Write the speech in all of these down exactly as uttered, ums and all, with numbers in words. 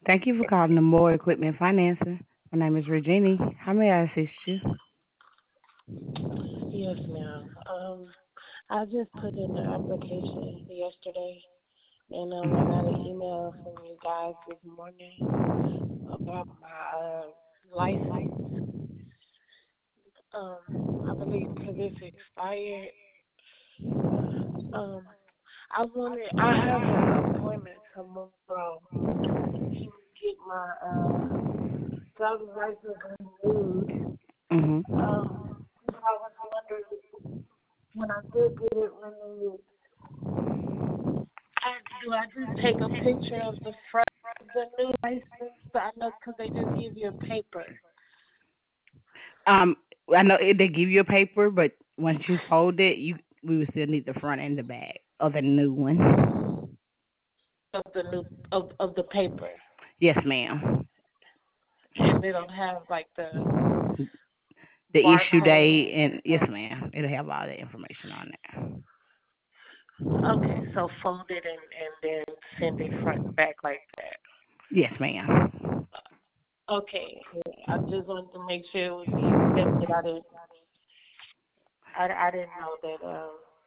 Thank you for calling the More Equipment Financing. My name is Regina. How may I assist you? Yes, ma'am. Um, I just put in the application yesterday, and um, I got an email from you guys this morning about my uh, license. Um, I believe because it's expired. Um, I wanted. I have an appointment tomorrow to get my uh driver's license renewed. Mm-hmm. Um, I was wondering when I did get it renewed. I, do I just take a picture of the front of the new license? I know because they just give you a paper Um, I know it- they give you a paper, but once you fold it, you we will still need the front and the back of the new one. of the new of, of the paper, Yes, ma'am. and they don't have like the The issue barcode. date and yes, ma'am. It'll have all the information on there. Okay, so fold it and and then send it front and back like that. Yes, ma'am. Okay, I just wanted to make sure it would be accepted. I didn't I, I didn't know that um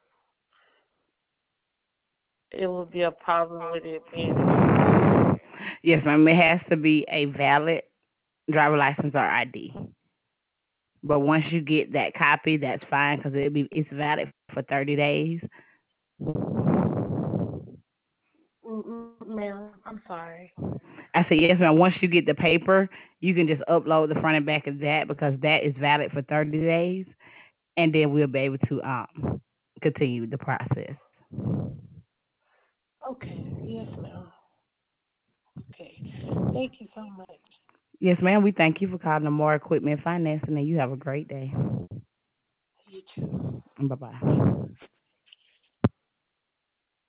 it would be a problem with it being expired. Yes, ma'am. It has to be a valid driver license or I D. But once you get that copy, that's fine because it be it's valid for thirty days. Mm, ma'am, I'm sorry. I said yes, ma'am. Once you get the paper, you can just upload the front and back of that because that is valid for thirty days, and then we'll be able to um continue the process. Okay, yes, ma'am. Okay, thank you so much. Yes, ma'am. We thank you for calling the More Equipment Financing, and you have a great day. You too. Bye bye.